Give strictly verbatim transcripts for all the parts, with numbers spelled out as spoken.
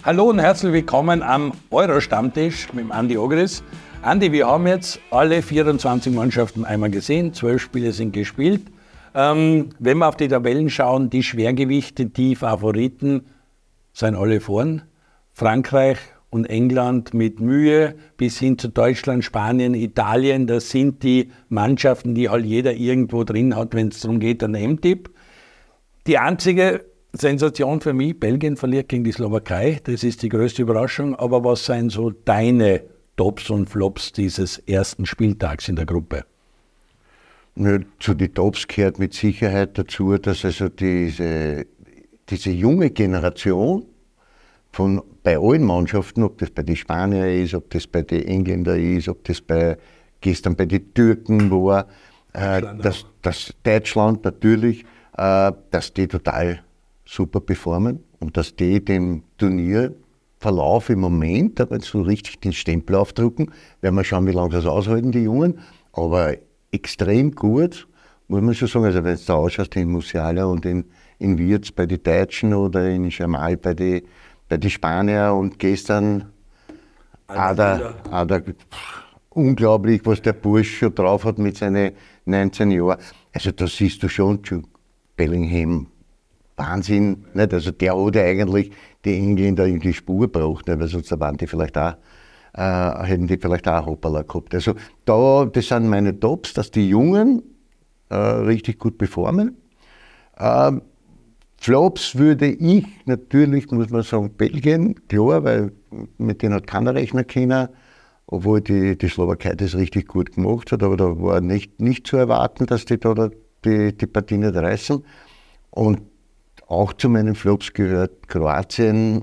Hallo und herzlich willkommen am Euro-Stammtisch mit dem Andi Ogris. Andi, wir haben jetzt alle vierundzwanzig Mannschaften einmal gesehen, zwölf Spiele sind gespielt. Ähm, wenn wir auf die Tabellen schauen, die Schwergewichte, die Favoriten sind alle vorn. Frankreich und England mit Mühe bis hin zu Deutschland, Spanien, Italien, das sind die Mannschaften, die halt jeder irgendwo drin hat, wenn es darum geht, einen M-Tipp. Die einzige Sensation für mich, Belgien verliert gegen die Slowakei, das ist die größte Überraschung, aber was sind so deine Tops und Flops dieses ersten Spieltags in der Gruppe? Ja, zu den Tops gehört mit Sicherheit dazu, dass also diese, diese junge Generation von bei allen Mannschaften, ob das bei den Spaniern ist, ob das bei den Engländern ist, ob das bei gestern bei den Türken war, äh, dass, dass Deutschland natürlich, äh, dass die total super performen und dass die dem Turnierverlauf im Moment aber so richtig den Stempel aufdrucken. Werden wir schauen, wie lange das aushalten, die Jungen. Aber extrem gut, muss man schon sagen. Also wenn du da ausschaust in Musiala und in, in Wirtz bei den Deutschen oder in Jamal bei den bei die Spaniern und gestern auch der, auch der, unglaublich, was der Bursch schon drauf hat mit seinen neunzehn Jahren. Also da siehst du schon, Bellingham, Wahnsinn, nicht? Also der hat ja eigentlich die Engländer in die Spur gebracht, nicht? Weil sonst waren die vielleicht auch, äh, hätten die vielleicht auch Hoppala gehabt. Also da, das sind meine Tops, dass die Jungen äh, richtig gut performen. Ähm, Flops würde ich natürlich, muss man sagen, Belgien, klar, weil mit denen hat keiner rechnen können, obwohl die, die Slowakei das richtig gut gemacht hat, aber da war nicht, nicht zu erwarten, dass die da die, die Partie nicht reißen. Und auch zu meinen Flops gehört Kroatien,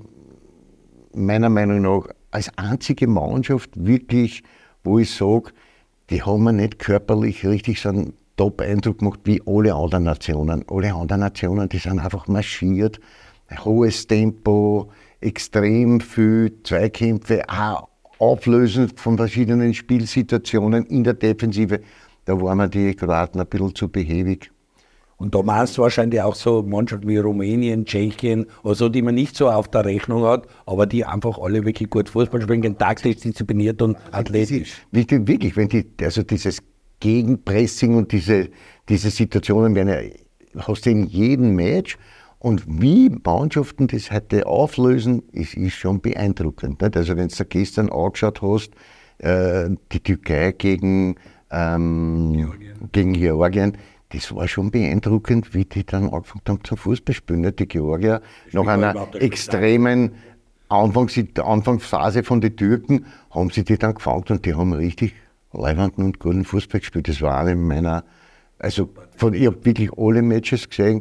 meiner Meinung nach als einzige Mannschaft wirklich, wo ich sage, die haben mir nicht körperlich richtig so einen Top-Eindruck gemacht wie alle anderen Nationen. Alle anderen Nationen, die sind einfach marschiert, hohes Tempo, extrem viel Zweikämpfe, auch Auflösen von verschiedenen Spielsituationen in der Defensive. Da waren mir die Kroaten ein bisschen zu behäbig. Und da meinst du wahrscheinlich auch so Mannschaften wie Rumänien, Tschechien, also die man nicht so auf der Rechnung hat, aber die einfach alle wirklich gut Fußball spielen, taktisch diszipliniert und athletisch. Wichtig, wirklich, wenn die, also dieses Gegenpressing und diese, diese Situationen werden ja, hast du in jedem Match. Und wie Mannschaften das heute auflösen, ist, ist schon beeindruckend. Nicht? Also wenn du gestern angeschaut hast, äh, die Türkei gegen, ähm, Georgien. gegen Georgien, das war schon beeindruckend, wie die dann angefangen haben zum Fußballspielen. Nicht? Die Georgier nach einer extremen Anfangs, Anfangsphase von den Türken haben sie die dann gefangen und die haben richtig leibenden und guten Fußball gespielt. Das war eine meiner, also von, ich habe wirklich alle Matches gesehen,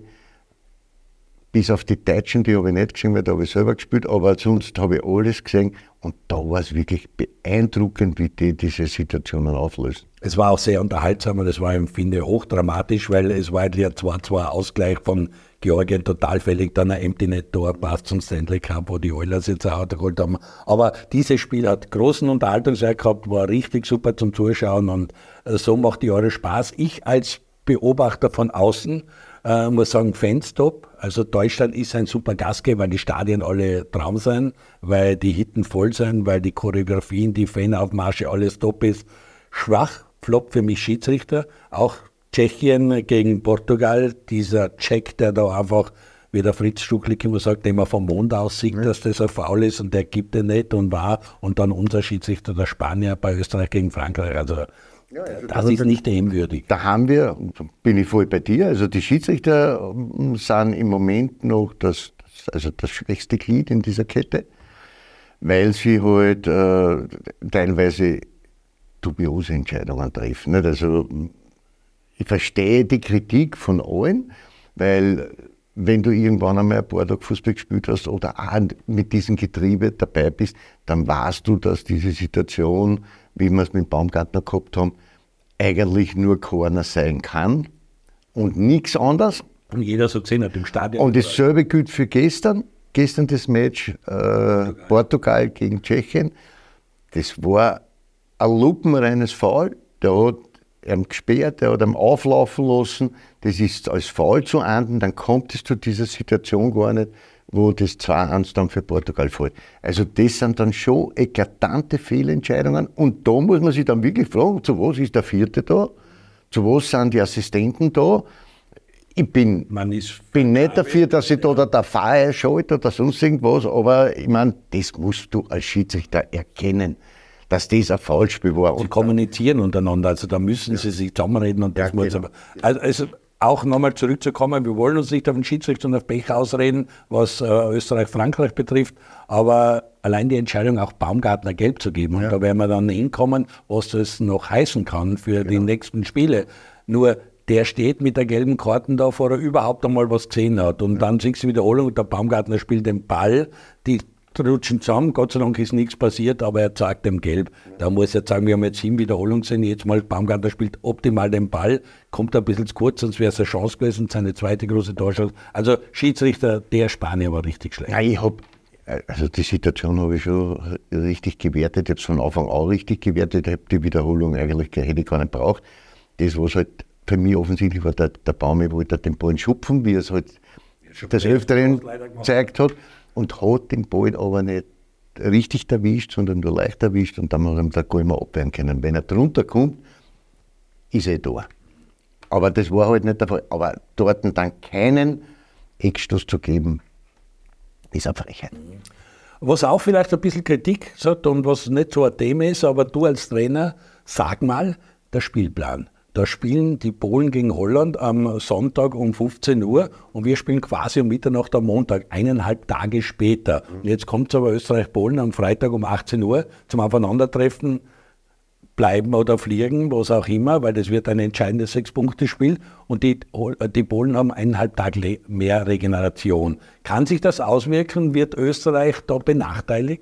bis auf die Deutschen, die habe ich nicht gesehen, weil da habe ich selber gespielt, aber sonst habe ich alles gesehen und da war es wirklich beeindruckend, wie die diese Situationen auflösen. Es war auch sehr unterhaltsam und es war, ich finde, hochdramatisch, weil es war ja zwar zwar Ausgleich von Georgien total fällig, dann ein Empty Net Tor passt zum Stanley Cup, wo die Oilers jetzt auch geholt haben. Aber dieses Spiel hat großen Unterhaltungswert gehabt, war richtig super zum Zuschauen und so macht die Euro Spaß. Ich als Beobachter von außen äh, muss sagen, Fans top. Also Deutschland ist ein super Gastgeber, weil die Stadien alle Traum sind, weil die Hitten voll sind, weil die Choreografien, die Fanaufmarsche, alles top ist. Schwach, Flop für mich Schiedsrichter, auch Tschechien gegen Portugal, dieser Check, der da einfach, wie der Fritz Stucklik immer sagt, den man vom Mond aus sieht, ja, dass das ein Foul ist und der gibt den nicht und war. Und dann unser Schiedsrichter, der Spanier bei Österreich gegen Frankreich. Also, ja, also das ist nicht demwürdig. Da haben wir, bin ich voll bei dir, also die Schiedsrichter sind im Moment noch das, also das schwächste Glied in dieser Kette, weil sie halt äh, teilweise dubiose Entscheidungen treffen. Nicht? Also ich verstehe die Kritik von allen, weil wenn du irgendwann einmal ein paar Tage Fußball gespielt hast oder auch mit diesem Getriebe dabei bist, dann weißt du, dass diese Situation, wie wir es mit Baumgartner gehabt haben, eigentlich nur Corner sein kann und nichts anderes. Und jeder so gesehen hat im Stadion. Und dasselbe gilt für gestern. Gestern das Match äh, Portugal. Portugal gegen Tschechien. Das war ein lupenreines Foul. Der hat ihm gesperrt, er hat ihn auflaufen lassen, das ist als Foul zu ahnden, dann kommt es zu dieser Situation gar nicht, wo das zwei eins dann für Portugal fällt. Also das sind dann schon eklatante Fehlentscheidungen und da muss man sich dann wirklich fragen, zu was ist der Vierte da? Zu was sind die Assistenten da? Ich bin, Man ist bin nicht dafür, dass ich da der Feier schalte oder sonst irgendwas, aber ich meine, das musst du als Schiedsrichter erkennen, dass das ein Foulspiel war. Sie kommunizieren untereinander, also da müssen ja. sie sich zusammenreden und das ja, muss genau. aber. Also, also auch nochmal zurückzukommen, wir wollen uns nicht auf den Schiedsrichter und auf Pech ausreden, was äh, Österreich-Frankreich betrifft, aber allein die Entscheidung, auch Baumgartner gelb zu geben, ja. und da werden wir dann hinkommen, was das noch heißen kann für genau. die nächsten Spiele. Nur der steht mit der gelben Karte da, vor er überhaupt einmal was gesehen hat. Und ja. dann siehst du Wiederholung und der Baumgartner spielt den Ball, die rutschen zusammen, Gott sei Dank ist nichts passiert, aber er zeigt dem Gelb. Ja. Da muss ich jetzt sagen, wir haben jetzt sieben Wiederholungen gesehen, jetzt mal Baumgartner spielt optimal den Ball, kommt ein bisschen zu kurz, sonst wäre es eine Chance gewesen, seine zweite große Torchance. Also Schiedsrichter, der Spanier war richtig schlecht. Ja, ich hab, also die Situation habe ich schon richtig gewertet, ich habe es von Anfang an richtig gewertet, ich habe die Wiederholung eigentlich, hätte ich gar nicht braucht. Das, was halt für mich offensichtlich war, der, der Baumi wollte den Ball schupfen, wie er es halt ja, des Öfteren gezeigt hat, und hat den Ball aber nicht richtig erwischt, sondern nur leicht erwischt, und dann haben wir ihn da gar nicht mehr abwehren können. Wenn er drunter kommt, ist er da. Aber das war halt nicht der Fall. Aber dort dann keinen Eckstoß zu geben, ist eine Frechheit. Was auch vielleicht ein bisschen Kritik sagt und was nicht so ein Thema ist, aber du als Trainer, sag mal, der Spielplan. Da spielen die Polen gegen Holland am Sonntag um fünfzehn Uhr und wir spielen quasi um Mitternacht am Montag, eineinhalb Tage später. Und jetzt kommt aber Österreich-Polen am Freitag um achtzehn Uhr zum Aufeinandertreffen, bleiben oder fliegen, was auch immer, weil das wird ein entscheidendes Sechs-Punkte-Spiel und die, die Polen haben eineinhalb Tage mehr Regeneration. Kann sich das auswirken? Wird Österreich da benachteiligt?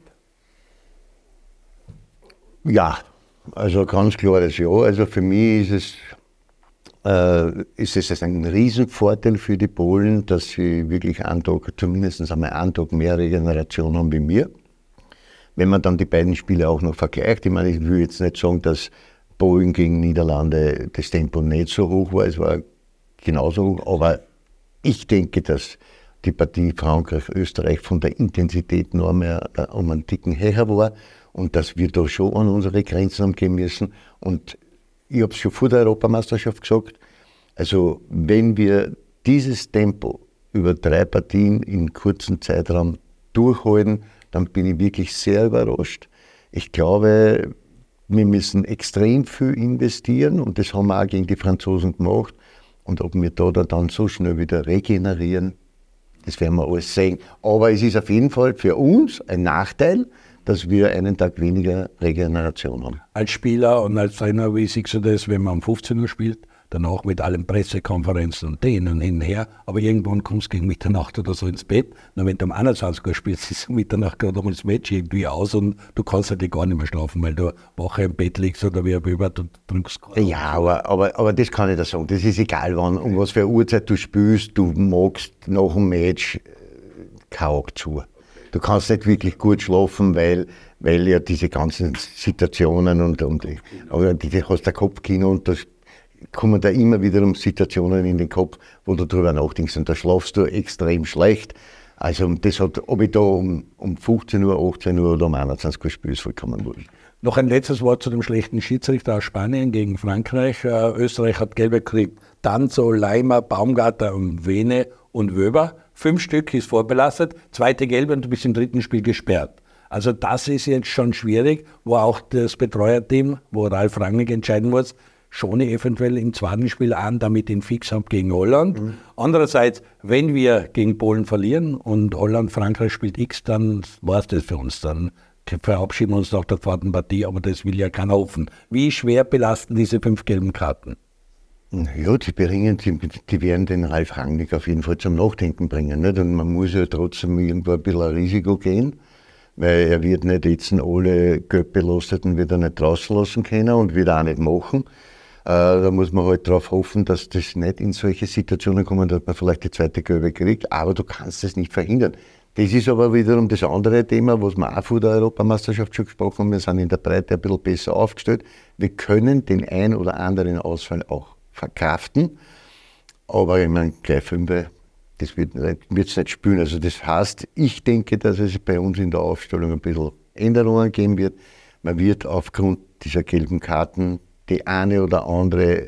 Ja. Also ganz klares Ja. Also für mich ist es, äh, ist es ein Riesenvorteil für die Polen, dass sie wirklich einen Tag, zumindest einmal einen Tag mehr Regeneration haben wie wir. Wenn man dann die beiden Spiele auch noch vergleicht, ich meine, ich will jetzt nicht sagen, dass Polen gegen Niederlande das Tempo nicht so hoch war, es war genauso hoch, aber ich denke, dass die Partie Frankreich-Österreich von der Intensität noch mehr äh, um einen Ticken höher war. Und dass wir da schon an unsere Grenzen gehen müssen. Und ich habe es schon vor der Europameisterschaft gesagt, also wenn wir dieses Tempo über drei Partien in kurzem Zeitraum durchhalten, dann bin ich wirklich sehr überrascht. Ich glaube, wir müssen extrem viel investieren und das haben wir auch gegen die Franzosen gemacht. Und ob wir da dann so schnell wieder regenerieren, das werden wir alles sehen. Aber es ist auf jeden Fall für uns ein Nachteil, dass wir einen Tag weniger Regeneration haben. Als Spieler und als Trainer, wie siehst du das, wenn man um fünfzehn Uhr spielt, danach mit allen Pressekonferenzen und denen und hin und her, aber irgendwann kommst du gegen Mitternacht oder so ins Bett, und wenn du um einundzwanzig Uhr spielst, ist um Mitternacht gerade mal das Match irgendwie aus und du kannst halt gar nicht mehr schlafen, weil du Woche im Bett liegst oder wie ein Böbert und drückst. Ja, aber, aber, aber das kann ich dir sagen, das ist egal, wann, um was für eine Uhrzeit du spielst, du magst nach dem Match kein Auge zu. Du kannst nicht wirklich gut schlafen, weil, weil ja diese ganzen Situationen und, und aber du hast ein Kopfkino und da kommen da immer wieder um Situationen in den Kopf, wo du drüber nachdenkst und da schlafst du extrem schlecht. Also das hat, ob ich da um, um fünfzehn Uhr, achtzehn Uhr oder um einundzwanzig Uhr spiele, ist vollkommen wurscht. Noch ein letztes Wort zu dem schlechten Schiedsrichter aus Spanien gegen Frankreich. Äh, Österreich hat gelbe gekriegt. Danzo, Leimer, Baumgartner und Vene und Wöber. Fünf Stück ist vorbelastet, zweite gelbe und du bist im dritten Spiel gesperrt. Also das ist jetzt schon schwierig, wo auch das Betreuerteam, wo Ralf Rangnick entscheiden muss, schon eventuell im zweiten Spiel an, damit ihn fix haben gegen Holland. Mhm. Andererseits, wenn wir gegen Polen verlieren und Holland, Frankreich spielt X, dann war es das für uns. Dann verabschieden wir uns nach der zweiten Partie, aber das will ja keiner hoffen. Wie schwer belasten diese fünf gelben Karten? Ja, die bringen, die, die werden den Ralf Rangnick auf jeden Fall zum Nachdenken bringen. Nicht? Und man muss ja trotzdem irgendwo ein bisschen ein Risiko gehen, weil er wird nicht jetzt alle Gelbbelasteten wieder nicht draußen lassen können und wird auch nicht machen. Äh, da muss man halt darauf hoffen, dass das nicht in solche Situationen kommt, dass man vielleicht die zweite Gelbe kriegt, aber du kannst es nicht verhindern. Das ist aber wiederum das andere Thema, was wir auch vor der Europameisterschaft schon gesprochen haben. Wir sind in der Breite ein bisschen besser aufgestellt. Wir können den ein oder anderen Ausfall auch verkraften. Aber ich meine, gleich fünf, das wird es nicht spielen. Also das heißt, ich denke, dass es bei uns in der Aufstellung ein bisschen Änderungen geben wird. Man wird aufgrund dieser gelben Karten die eine oder andere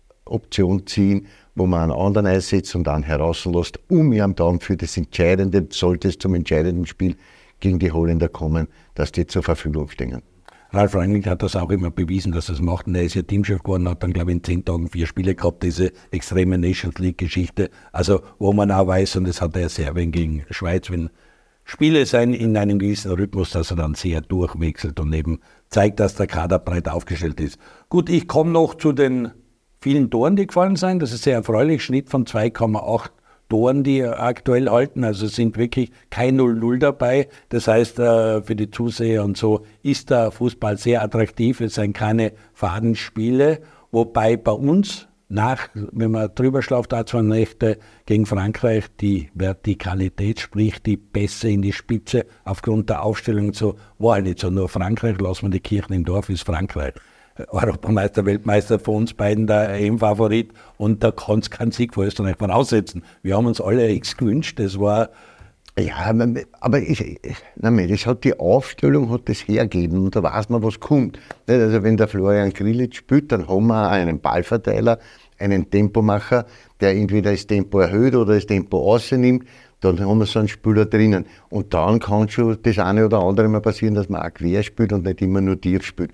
Option ziehen, wo man einen anderen einsetzt und dann herauslässt, um ihm dann für das Entscheidende, sollte es zum entscheidenden Spiel gegen die Holländer kommen, dass die zur Verfügung stehen. Ralf Rangnick hat das auch immer bewiesen, dass er es macht. Und er ist ja Teamchef geworden, hat dann, glaube ich, in zehn Tagen vier Spiele gehabt, diese extreme Nations League-Geschichte. Also, wo man auch weiß, und das hat er ja Serbien gegen Schweiz, wenn Spiele sein in einem gewissen Rhythmus, dass er dann sehr durchwechselt und eben zeigt, dass der Kader breit aufgestellt ist. Gut, ich komme noch zu den vielen Toren, die gefallen sind. Das ist sehr erfreulich. Schnitt von zwei Komma acht Toren, die aktuell halten. Also es sind wirklich kein null null dabei. Das heißt, für die Zuseher und so ist der Fußball sehr attraktiv. Es sind keine Fadenspiele. Wobei bei uns, nach, wenn man drüber schlaft, da zwei Nächte gegen Frankreich, die Vertikalität, sprich die Pässe in die Spitze aufgrund der Aufstellung und so, war nicht so. Nur Frankreich, lassen wir die Kirchen im Dorf, ist Frankreich. Europameister, Weltmeister, von uns beiden der E M-Favorit, und da kann es keinen Sieg für Österreich voraussetzen. Wir haben uns alle X gewünscht, das war... Ja, aber ich, nein, das hat die Aufstellung hat das hergegeben und da weiß man, was kommt. Also wenn der Florian Grillitsch spielt, dann haben wir einen Ballverteiler, einen Tempomacher, der entweder das Tempo erhöht oder das Tempo rausnimmt. Dann haben wir so einen Spieler drinnen. Und dann kann schon das eine oder andere mal passieren, dass man auch quer spielt und nicht immer nur tief spielt.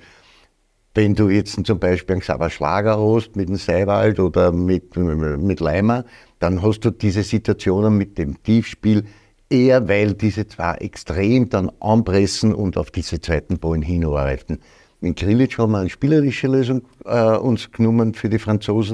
Wenn du jetzt zum Beispiel einen Xaver Schlager hast mit dem Seiwald oder mit, mit Leimer, dann hast du diese Situationen mit dem Tiefspiel eher, weil diese zwei extrem dann anpressen und auf diese zweiten Ballen hinarbeiten. Mit Grillitsch haben wir eine spielerische Lösung äh, uns genommen für die Franzosen.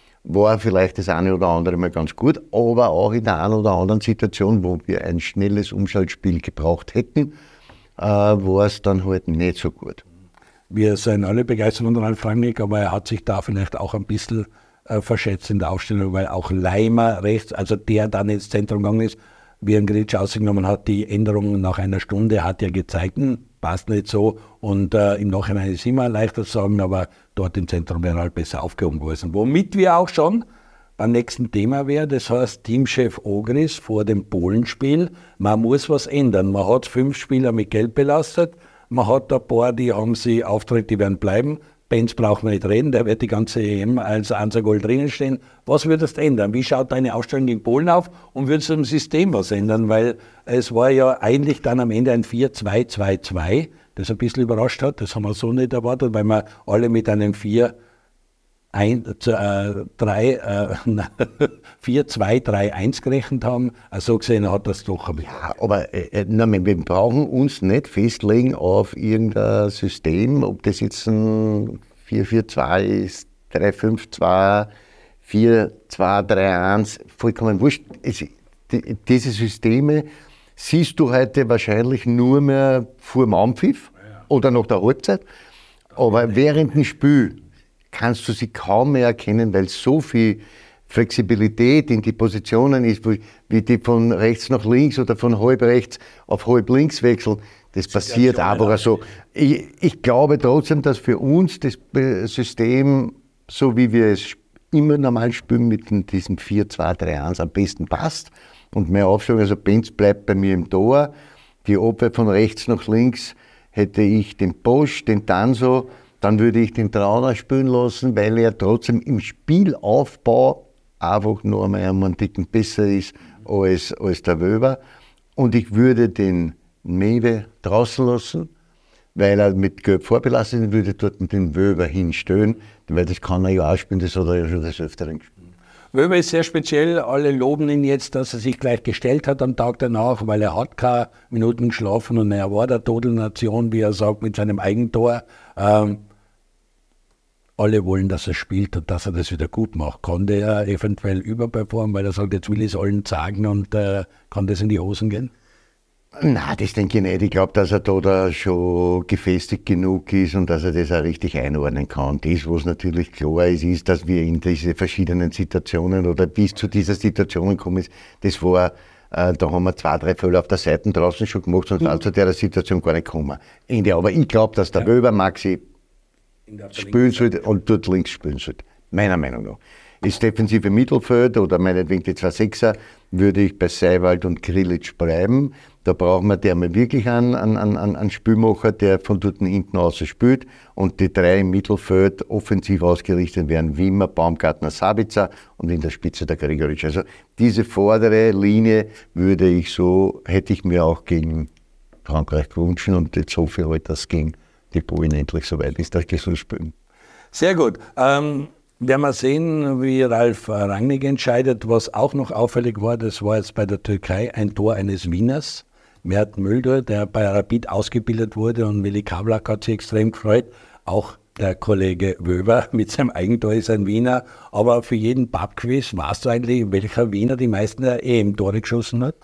War vielleicht das eine oder andere mal ganz gut, aber auch in der einen oder anderen Situation, wo wir ein schnelles Umschaltspiel gebraucht hätten, äh, war es dann halt nicht so gut. Wir sind alle begeistert von Ralf Rangnick, aber er hat sich da vielleicht auch ein bisschen äh, verschätzt in der Aufstellung, weil auch Leimer rechts, also der dann ins Zentrum gegangen ist, wie er Grillitsch ausgenommen hat, die Änderungen nach einer Stunde hat ja gezeigt, passt nicht so, und äh, im Nachhinein ist immer leichter zu sagen, aber dort im Zentrum wäre halt besser aufgehoben gewesen. Womit wir auch schon beim nächsten Thema wäre, das heißt Teamchef Ogris vor dem Polenspiel, man muss was ändern. Man hat fünf Spieler mit Gelb belastet, man hat ein paar, die haben sie Auftritt, die werden bleiben. Benz braucht man nicht reden, der wird die ganze E M als Einser-Goal drinnen stehen. Was würdest du ändern? Wie schaut deine Aufstellung gegen Polen auf? Und würdest du im System was ändern? Weil es war ja eigentlich dann am Ende ein vier zwei zwei zwei, das ein bisschen überrascht hat. Das haben wir so nicht erwartet, weil wir alle mit einem vier zwei drei eins gerechnet haben. Also gesehen hat das doch ein bisschen. Ja, aber äh, na, wir brauchen uns nicht festlegen auf irgendein System, ob das jetzt ein vier vier zwei ist, drei fünf zwei, vier zwei drei eins, vollkommen wurscht. Es, die, diese Systeme siehst du heute wahrscheinlich nur mehr vor dem Anpfiff oder nach der Halbzeit, aber während dem Spiel kannst du sie kaum mehr erkennen, weil so viel Flexibilität in die Positionen ist, wie, wie die von rechts nach links oder von halb rechts auf halb links wechseln. Das passiert einfach so. Ich, ich glaube trotzdem, dass für uns das System, so wie wir es immer normal spielen, mit diesem vier zwei drei eins am besten passt. Und mehr Aufstellung, also Benz bleibt bei mir im Tor. Die Abwehr von rechts nach links hätte ich den Bosch, den Danso. Dann würde ich den Trauner spielen lassen, weil er trotzdem im Spielaufbau einfach nur einmal einen Ticken besser ist als, als der Wöber. Und ich würde den Mewe draußen lassen, weil er mit Gelb vorbelastet ist, würde dort den Wöber hinstellen, weil das kann er ja auch spielen, das hat er ja schon des Öfteren gespielt. Wöber ist sehr speziell, alle loben ihn jetzt, dass er sich gleich gestellt hat am Tag danach, weil er hat keine Minuten geschlafen und er war der Todelnation, wie er sagt, mit seinem Eigentor. Ähm, alle wollen, dass er spielt und dass er das wieder gut macht. Konnte er eventuell überperformen, weil er sagt, jetzt will ich es allen sagen, und äh, kann das in die Hosen gehen? Nein, das denke ich nicht. Ich glaube, dass er da, da schon gefestigt genug ist und dass er das auch richtig einordnen kann. Das, was natürlich klar ist, ist, dass wir in diese verschiedenen Situationen oder bis zu dieser Situation gekommen ist, das war äh, Äh, da haben wir zwei, drei Fälle auf der Seite draußen schon gemacht, sonst mhm. zu der Situation gar nicht gekommen. Ende. Aber ich glaube, dass der ja. Wöber Maxi spielen sollte und dort links spielen sollte. Meiner Meinung nach. Das defensive Mittelfeld oder meinetwegen die zwei Sechser würde ich bei Seiwald und Grillitsch bleiben. Da brauchen wir der mal wirklich einen, einen, einen, einen Spielmacher, der von dort hinten aus spielt. Und die drei im Mittelfeld offensiv ausgerichtet werden: Wimmer, Baumgartner, Sabitzer und in der Spitze der Gregoritsch. Also diese vordere Linie würde ich so, hätte ich mir auch gegen Frankreich gewünscht und jetzt hoffe ich halt, dass gegen die Polen endlich soweit ist, dass die so spielen. Sehr gut. Ähm Werden wir sehen, wie Ralf Rangnick entscheidet. Was auch noch auffällig war, das war jetzt bei der Türkei ein Tor eines Wieners, Mert Müldür, der bei Rapid ausgebildet wurde, und Veli Kavlak hat sich extrem gefreut. Auch der Kollege Wöber mit seinem Eigentor ist ein Wiener. Aber für jeden Pubquiz weißt du eigentlich, welcher Wiener die meisten E M-Tore geschossen hat?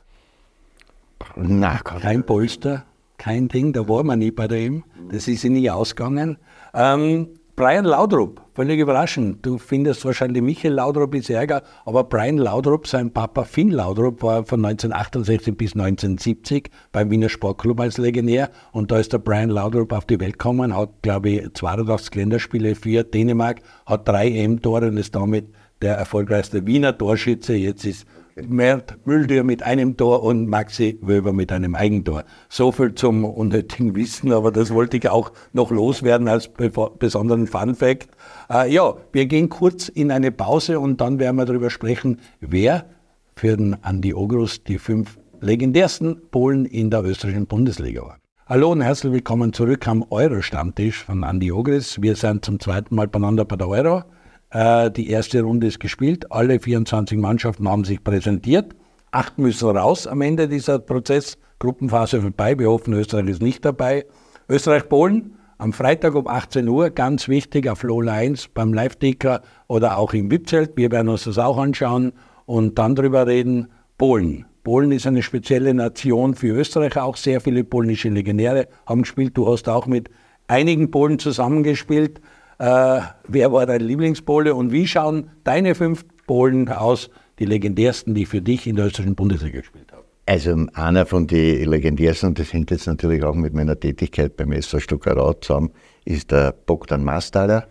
Na, kein Polster, kein Ding, da war man nie bei der E M. Das ist nie ausgegangen. Ähm, Brian Laudrup, völlig überraschend. Du findest wahrscheinlich Michael Laudrup ist Ärger, aber Brian Laudrup, sein Papa Finn Laudrup, war von neunzehnhundertachtundsechzig bis neunzehnhundertsiebzig beim Wiener Sportclub als Legionär, und da ist der Brian Laudrup auf die Welt gekommen, hat, glaube ich, zweiundachtzig Länderspiele für Dänemark, hat drei E M-Tore und ist damit der erfolgreichste Wiener Torschütze. Jetzt ist Mert Müldür mit einem Tor und Maxi Wöber mit einem Eigentor. So viel zum unnötigen Wissen, aber das wollte ich auch noch loswerden als besonderen Funfact. Äh, ja, wir gehen kurz in eine Pause und dann werden wir darüber sprechen, wer für den Andi Ogrus die fünf legendärsten Polen in der österreichischen Bundesliga waren. Hallo und herzlich willkommen zurück am Euro-Stammtisch von Andi Ogrus. Wir sind zum zweiten Mal beieinander bei der Euro. Die erste Runde ist gespielt, alle vierundzwanzig Mannschaften haben sich präsentiert. Acht müssen raus am Ende dieser Prozess. Gruppenphase vorbei, wir hoffen, Österreich ist nicht dabei. Österreich-Polen am Freitag um achtzehn Uhr, ganz wichtig, auf Lola eins beim Live-Ticker oder auch im V I P-Zelt. Wir werden uns das auch anschauen und dann drüber reden. Polen. Polen ist eine spezielle Nation für Österreich, auch sehr viele polnische Legionäre haben gespielt. Du hast auch mit einigen Polen zusammengespielt. Äh, wer war dein Lieblingspole und wie schauen deine fünf Polen aus, die legendärsten, die für dich in der österreichischen Bundesliga gespielt haben? Also einer von den legendärsten, und das hängt jetzt natürlich auch mit meiner Tätigkeit beim S V Stockerau zusammen, ist der Bogdan Mastaler.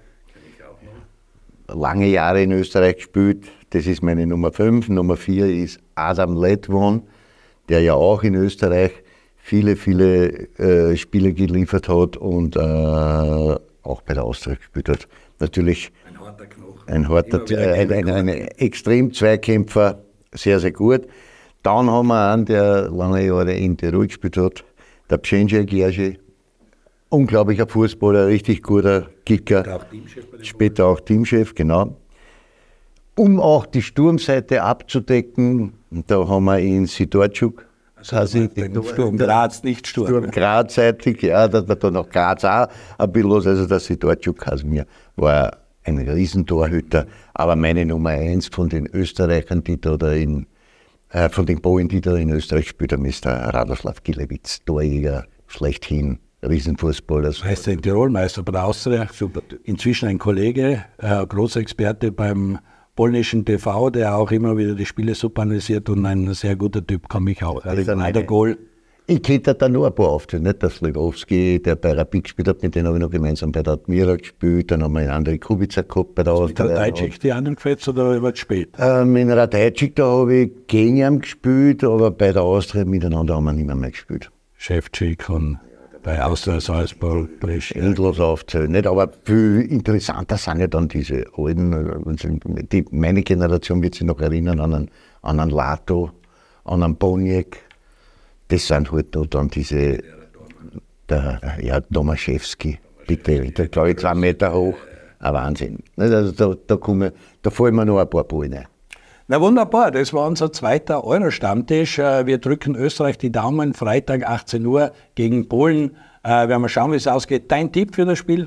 Lange Jahre in Österreich gespielt, das ist meine Nummer fünf. Nummer vier ist Adam Ledwon, der ja auch in Österreich viele, viele äh, Spiele geliefert hat und äh, auch bei der Austria gespielt hat. Natürlich ein harter Knochen. Ein harter, äh, ein, ein, ein extrem Zweikämpfer, sehr, sehr gut. Dann haben wir einen, der lange Jahre in Tirol gespielt hat, der Pschenjek Jerzy. Unglaublicher Fußballer, richtig guter Kicker. Später auch Teamchef, bei Später auch Teamchef, genau. Um auch die Sturmseite abzudecken, da haben wir ihn Sidorczuk. Also Sturm Graz, nicht Sturm. Sturm Graz-seitig, ja, da hat noch Graz auch ein bisschen los. Also der Sidorczuk Kasimir war ein Riesentorhüter, aber meine Nummer eins von den Österreichern, die da, da in, äh, von den Polen, die da in Österreich gespielt haben, ist der Radoslav Gilewitz, Torjäger, schlechthin, Riesenfußballer. Meister in Tirol, Meister bei der Austria, super. Inzwischen ein Kollege, äh, großer Experte beim polnischen T V, der auch immer wieder die Spiele super analysiert und ein sehr guter Typ, kann mich auch. Er ist Goal. Ich kenne da nur ein paar Auftritte, nicht der Slivovski, der bei Rapid gespielt hat, mit denen habe ich noch gemeinsam bei der Admira gespielt, dann haben wir einen Andrei Kubica gehabt bei der Austria. Mit Radajcic die anderen gefällt oder über spät? Ähm, in Radajcic, da habe ich gegen ihn gespielt, aber bei der Austria miteinander haben wir nicht mehr, mehr gespielt. Ševčík und bei Austria Salzburg, endlos aufzählen, nicht? Aber viel interessanter sind ja dann diese alten, die, meine Generation wird sich noch erinnern an einen, an einen Lato, an einen Boniek. Das sind halt noch dann diese, der, ja, Tomaszewski, bitte, der glaube ich zwei Meter hoch, ein Wahnsinn. Also da, da, komme, da fallen mir noch ein paar Polen ein. Na wunderbar, das war unser zweiter Euro-Stammtisch. Wir drücken Österreich die Daumen, Freitag achtzehn Uhr gegen Polen. Wir werden mal schauen, wie es ausgeht. Dein Tipp für das Spiel?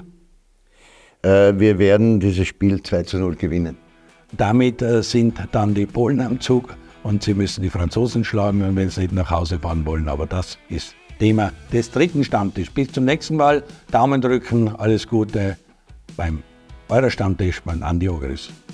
Wir werden dieses Spiel zwei zu null gewinnen. Damit sind dann die Polen am Zug und sie müssen die Franzosen schlagen, wenn sie nicht nach Hause fahren wollen. Aber das ist Thema des dritten Stammtischs. Bis zum nächsten Mal. Daumen drücken, alles Gute beim Euro-Stammtisch, mein Andi Ogrus.